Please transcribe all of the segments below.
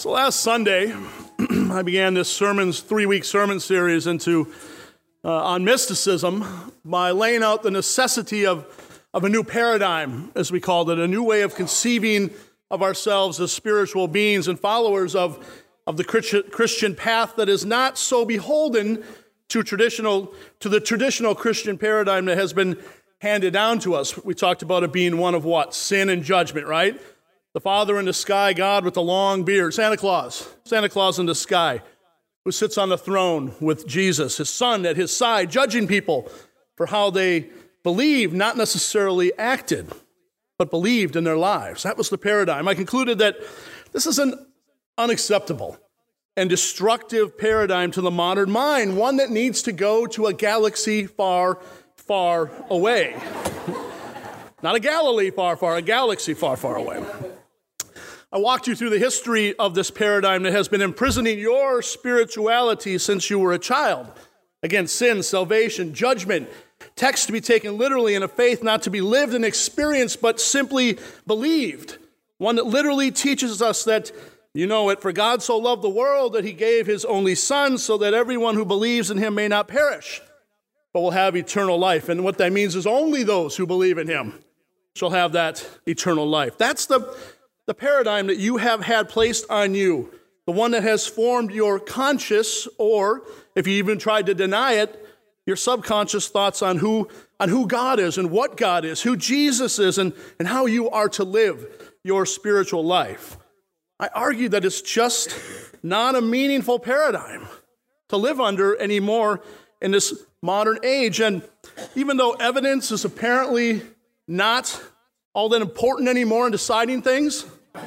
So last Sunday, I began this three-week sermon series on mysticism by laying out the necessity of a new paradigm, as we called it, a new way of conceiving of ourselves as spiritual beings and followers of the Christian path that is not so beholden to the traditional Christian paradigm that has been handed down to us. We talked about it being one of what? Sin and judgment, right? The Father in the sky, God with the long beard, Santa Claus in the sky, who sits on the throne with Jesus, his Son at his side, judging people for how they believed, not necessarily acted, but believed in their lives. That was the paradigm. I concluded that this is an unacceptable and destructive paradigm to the modern mind, one that needs to go to a galaxy far, far away. Not a Galilee far, far, a galaxy far, far away. I walked you through the history of this paradigm that has been imprisoning your spirituality since you were a child. Again, sin, salvation, judgment, text to be taken literally, and a faith not to be lived and experienced, but simply believed. One that literally teaches us that, you know it, for God so loved the world that he gave his only Son so that everyone who believes in him may not perish, but will have eternal life. And what that means is only those who believe in him shall have that eternal life. That's the paradigm that you have had placed on you, the one that has formed your conscious, or if you even tried to deny it, your subconscious thoughts on who God is and what God is, who Jesus is, and how you are to live your spiritual life. I argue that it's just not a meaningful paradigm to live under anymore in this modern age. And even though evidence is apparently not all that important anymore in deciding things,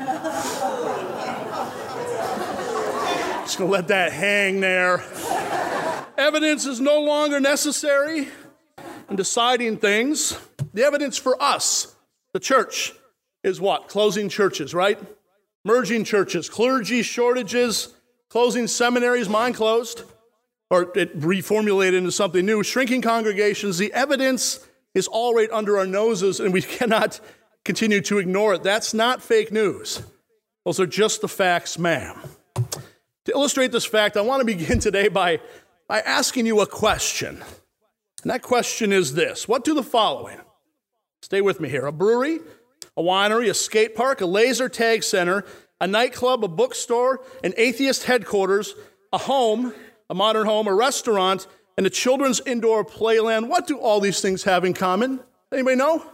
just going to let that hang there. Evidence is no longer necessary in deciding things. The evidence for us, the church, is what? Closing churches, right? Merging churches, clergy shortages, closing seminaries, mine closed, or it reformulated into something new, shrinking congregations. The evidence is all right under our noses, and we cannot continue to ignore it. That's not fake news. Those are just the facts, ma'am. To illustrate this fact, I want to begin today by asking you a question. And that question is this: what do the following, stay with me here, a brewery, a winery, a skate park, a laser tag center, a nightclub, a bookstore, an atheist headquarters, a home, a modern home, a restaurant, and a children's indoor playland, what do all these things have in common? Anybody know?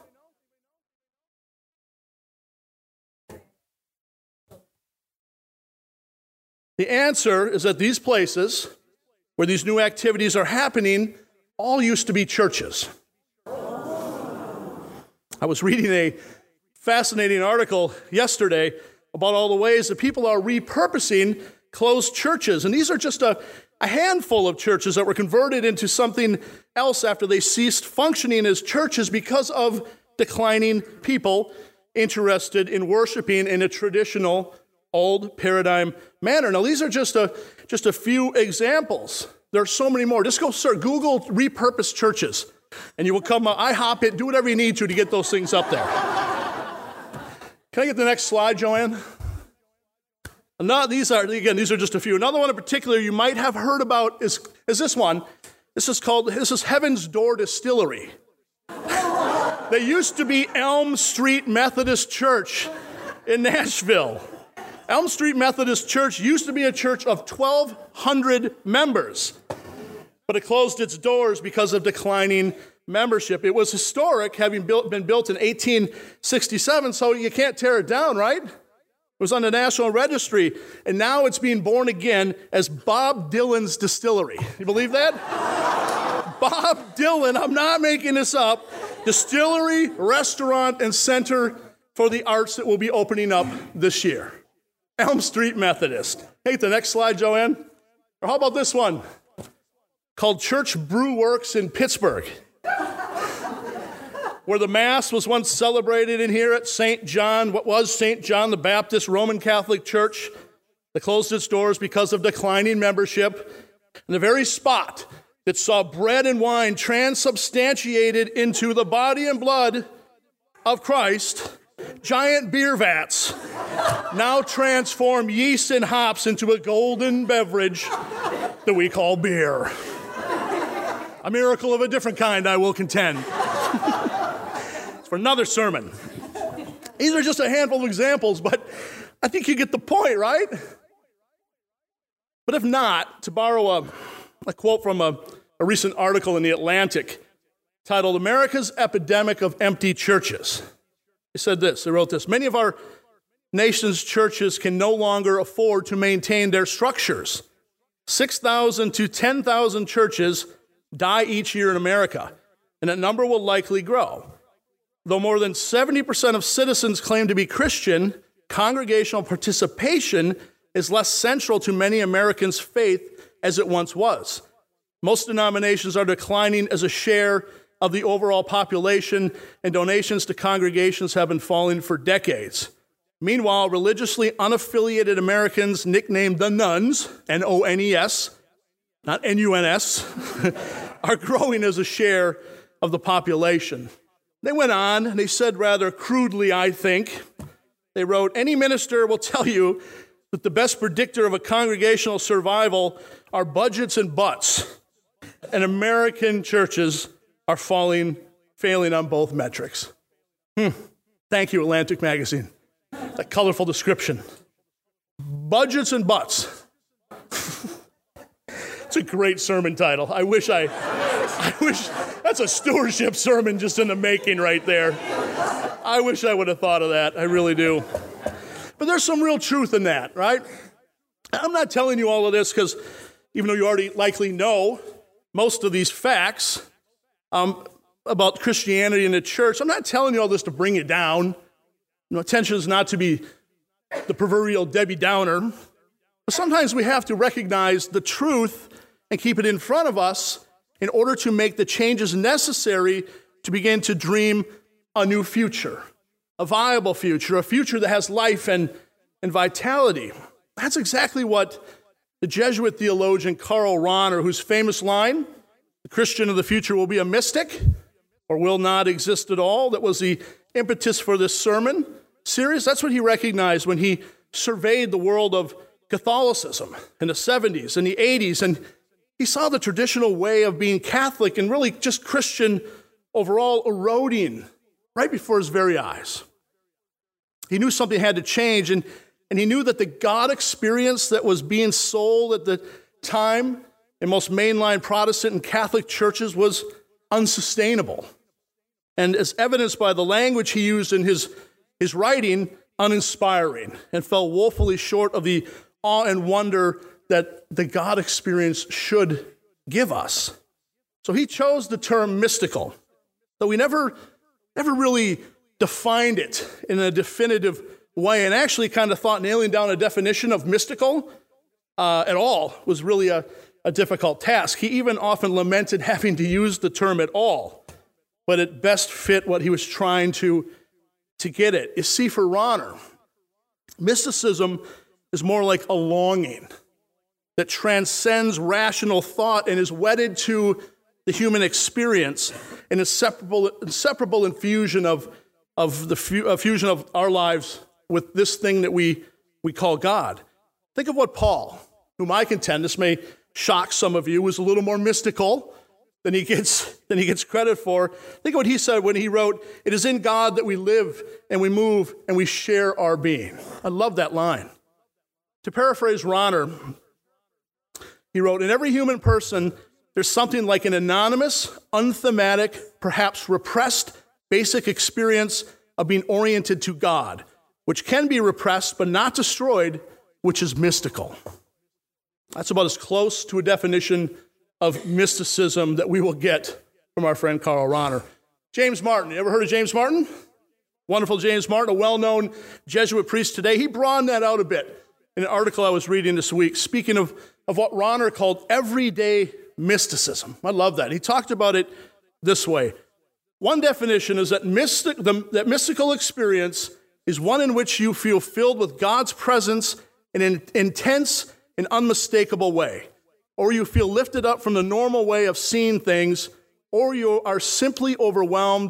The answer is that these places where these new activities are happening all used to be churches. I was reading a fascinating article yesterday about all the ways that people are repurposing closed churches. And these are just a handful of churches that were converted into something else after they ceased functioning as churches because of declining people interested in worshiping in a traditional old paradigm manner. Now, these are just a few examples. There are so many more. Just go search, Google repurposed churches, and you will come up, IHOP it, do whatever you need to get those things up there. Can I get the next slide, Joanne? These are just a few. Another one in particular you might have heard about is this one. This is Heaven's Door Distillery. They used to be Elm Street Methodist Church in Nashville. Elm Street Methodist Church used to be a church of 1,200 members, but it closed its doors because of declining membership. It was historic, having been built in 1867, so you can't tear it down, right? It was on the National Registry, and now it's being born again as Bob Dylan's Distillery. You believe that? Bob Dylan, I'm not making this up, distillery, restaurant, and center for the arts that will be opening up this year. Elm Street Methodist. Hey, the next slide, Joanne. Or how about this one? Called Church Brew Works in Pittsburgh, where the Mass was once celebrated in here at St. John, what was St. John the Baptist Roman Catholic Church, that closed its doors because of declining membership. And the very spot that saw bread and wine transubstantiated into the body and blood of Christ giant beer vats now transform yeast and hops into a golden beverage that we call beer. A miracle of a different kind, I will contend. It's for another sermon. These are just a handful of examples, but I think you get the point, right? But if not, to borrow a quote from a recent article in The Atlantic titled "America's Epidemic of Empty Churches," they said this, they wrote this: "Many of our nation's churches can no longer afford to maintain their structures. 6,000 to 10,000 churches die each year in America, and that number will likely grow. Though more than 70% of citizens claim to be Christian, congregational participation is less central to many Americans' faith as it once was. Most denominations are declining as a share of the overall population, and donations to congregations have been falling for decades. Meanwhile, religiously unaffiliated Americans, nicknamed the nuns, N-O-N-E-S, not N-U-N-S, are growing as a share of the population." They went on, and they said rather crudely, I think, they wrote, "Any minister will tell you that the best predictor of a congregational survival are budgets and butts, and American churches are failing on both metrics." Thank you, Atlantic Magazine. That colorful description. Budgets and butts. It's a great sermon title. I wish that's a stewardship sermon just in the making right there. I wish I would have thought of that. I really do. But there's some real truth in that, right? I'm not telling you all of this because even though you already likely know most of these facts about Christianity and the church, I'm not telling you all this to bring you down. Attention is not to be the proverbial Debbie Downer. But sometimes we have to recognize the truth and keep it in front of us in order to make the changes necessary to begin to dream a new future, a viable future, a future that has life and vitality. That's exactly what the Jesuit theologian Karl Rahner, whose famous line, "The Christian of the future will be a mystic or will not exist at all," that was the impetus for this sermon series. That's what he recognized when he surveyed the world of Catholicism in the 70s and the 80s, and he saw the traditional way of being Catholic and really just Christian overall eroding right before his very eyes. He knew something had to change, and he knew that the God experience that was being sold at the time in most mainline Protestant and Catholic churches was unsustainable. And as evidenced by the language he used in his writing, uninspiring, and fell woefully short of the awe and wonder that the God experience should give us. So he chose the term mystical, though we never really defined it in a definitive way, and actually kind of thought nailing down a definition of mystical at all was really a difficult task. He even often lamented having to use the term at all, but it best fit what he was trying to get at. You see, for Rahner, mysticism is more like a longing that transcends rational thought and is wedded to the human experience, an inseparable infusion of the fusion of our lives with this thing that we call God. Think of what Paul, whom I contend, this may shock some of you, was a little more mystical than he gets credit for. Think of what he said when he wrote, "It is in God that we live and we move and we share our being." I love that line. To paraphrase Rahner, he wrote, "In every human person, there's something like an anonymous, unthematic, perhaps repressed, basic experience of being oriented to God, which can be repressed but not destroyed, which is mystical." That's about as close to a definition of mysticism that we will get from our friend Karl Rahner. James Martin, you ever heard of James Martin? Wonderful James Martin, a well-known Jesuit priest today. He broadened that out a bit in an article I was reading this week, speaking of what Rahner called everyday mysticism. I love that. He talked about it this way. One definition is that that mystical experience is one in which you feel filled with God's presence in an intense and unmistakable way, or you feel lifted up from the normal way of seeing things, or you are simply overwhelmed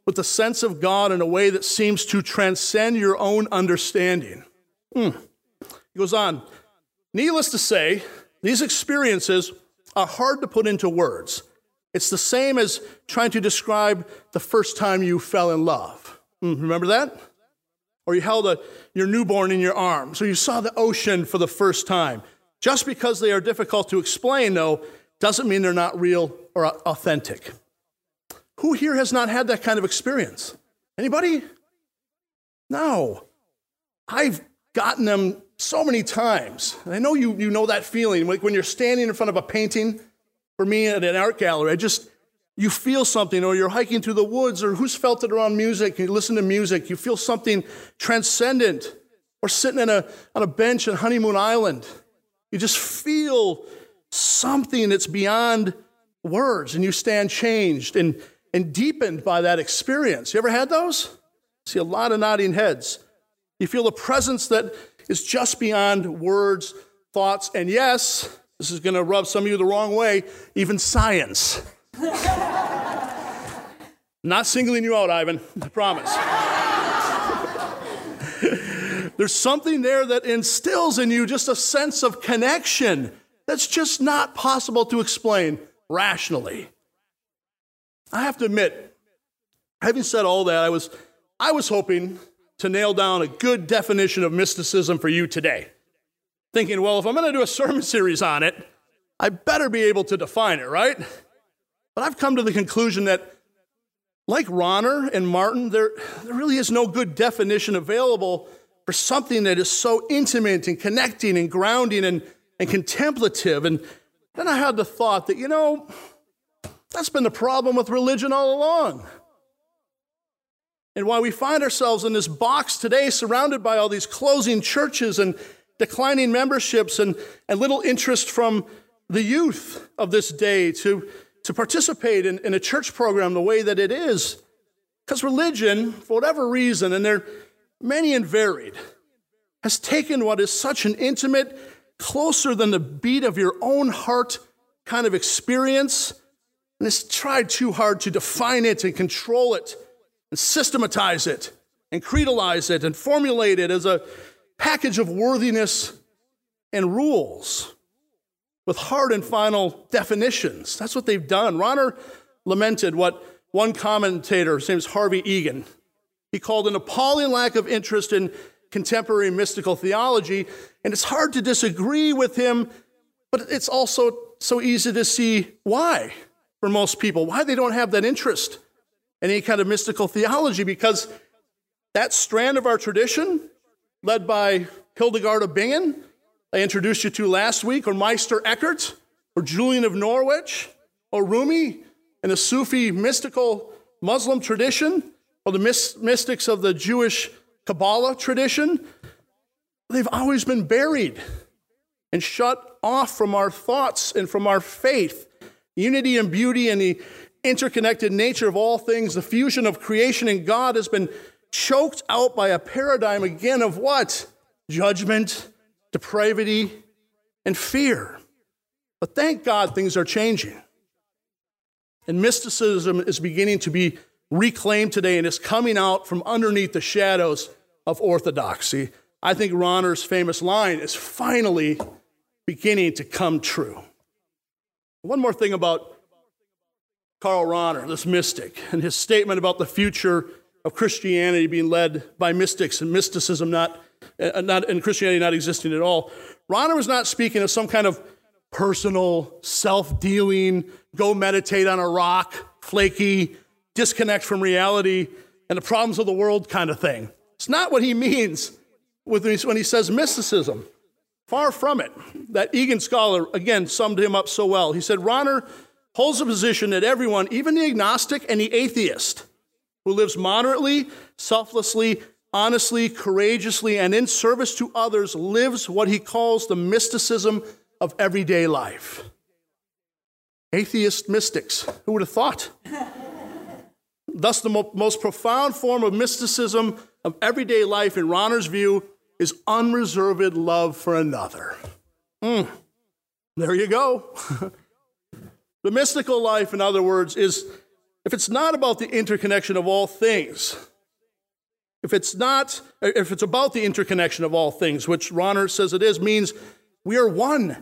with the sense of God in a way that seems to transcend your own understanding. He goes on, needless to say, these experiences are hard to put into words. It's the same as trying to describe the first time you fell in love. Remember that? Or you held your newborn in your arms, or you saw the ocean for the first time. Just because they are difficult to explain, though, doesn't mean they're not real or authentic. Who here has not had that kind of experience? Anybody? No. I've gotten them so many times. And I know you know that feeling. Like when you're standing in front of a painting, for me at an art gallery, you feel something, or you're hiking through the woods, or who's felt it around music, you listen to music, you feel something transcendent, or sitting on a bench on Honeymoon Island. You just feel something that's beyond words, and you stand changed and deepened by that experience. You ever had those? See a lot of nodding heads. You feel a presence that is just beyond words, thoughts, and yes, this is going to rub some of you the wrong way, even science. Not singling you out, Ivan, I promise. There's something there that instills in you just a sense of connection that's just not possible to explain rationally. I have to admit, having said all that, I was hoping to nail down a good definition of mysticism for you today. Thinking, well, if I'm going to do a sermon series on it, I better be able to define it, right? But I've come to the conclusion that, like Rahner and Martin, there really is no good definition available for something that is so intimate and connecting and grounding and contemplative. And then I had the thought that, that's been the problem with religion all along. And why we find ourselves in this box today surrounded by all these closing churches and declining memberships and little interest from the youth of this day to participate in a church program the way that it is. Because religion, for whatever reason, and they're many and varied, has taken what is such an intimate, closer than the beat of your own heart kind of experience, and has tried too hard to define it and control it and systematize it and creedalize it and formulate it as a package of worthiness and rules with hard and final definitions. That's what they've done. Rahner lamented what one commentator, his name is Harvey Egan, he called an appalling lack of interest in contemporary mystical theology, and it's hard to disagree with him, but it's also so easy to see why for most people, why they don't have that interest in any kind of mystical theology, because that strand of our tradition, led by Hildegard of Bingen, I introduced you to last week, or Meister Eckhart, or Julian of Norwich, or Rumi, and the Sufi mystical Muslim tradition, or the mystics of the Jewish Kabbalah tradition, they've always been buried and shut off from our thoughts and from our faith. Unity and beauty and the interconnected nature of all things, the fusion of creation and God has been choked out by a paradigm again of what? Judgment, depravity, and fear. But thank God things are changing. And mysticism is beginning to be reclaimed today and is coming out from underneath the shadows of orthodoxy. I think Rahner's famous line is finally beginning to come true. One more thing about Karl Rahner, this mystic, and his statement about the future of Christianity being led by mystics and mysticism and Christianity not existing at all. Rahner was not speaking of some kind of personal, self-dealing, go meditate on a rock, flaky, disconnect from reality and the problems of the world kind of thing. It's not what he means when he says mysticism. Far from it. That Egan scholar, again, summed him up so well. He said, Rahner holds a position that everyone, even the agnostic and the atheist, who lives moderately, selflessly, honestly, courageously, and in service to others, lives what he calls the mysticism of everyday life. Atheist mystics. Who would have thought? Thus, the most profound form of mysticism of everyday life, in Rahner's view, is unreserved love for another. There you go. The mystical life, in other words, is if it's not about the interconnection of all things, if it's about the interconnection of all things, which Rahner says it is, means we are one.